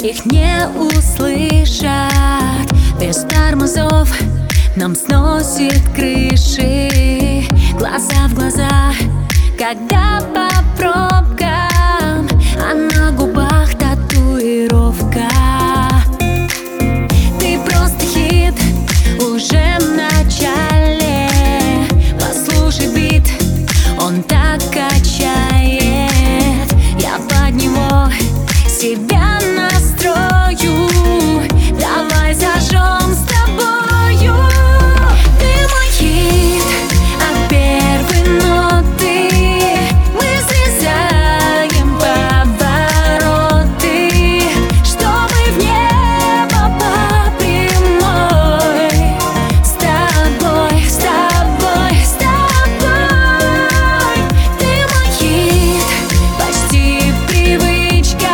их не услышат. Без тормозов нам сносит крыши. Глаза в глаза, когда по пробкам, а на губах татуировка. Ты просто хит уже в начале. Послушай бит, он так качает. Я под него себя настрою. Давай зажжем с тобою. Ты мой хит от первой ноты. Мы срезаем повороты, чтобы в небо по прямой. С тобой, с тобой, с тобой. Ты мой хит, почти привычка.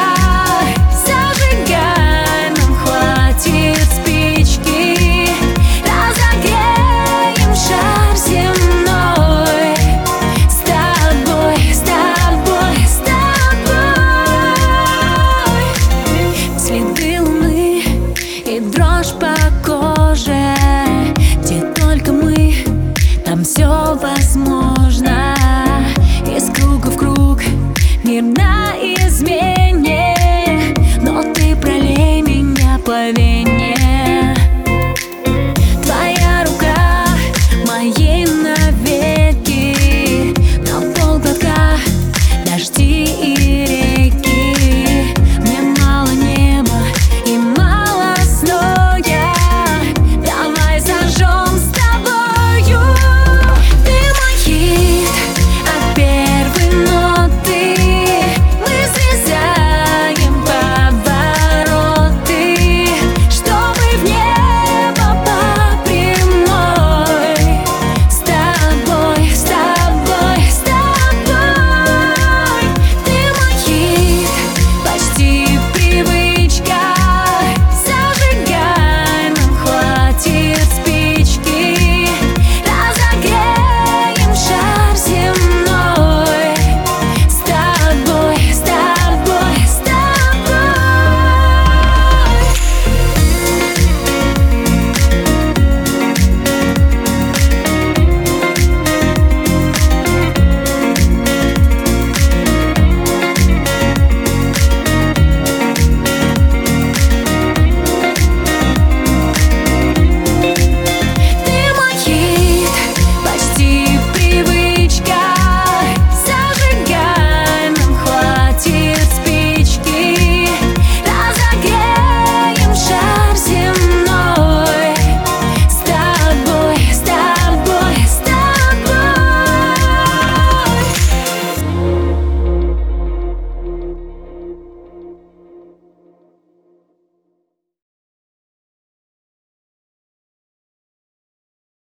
Зажигай, нам хватит спички. Разогреем шар земной. С тобой, с тобой, с тобой. Следы луны и дрожь по коже.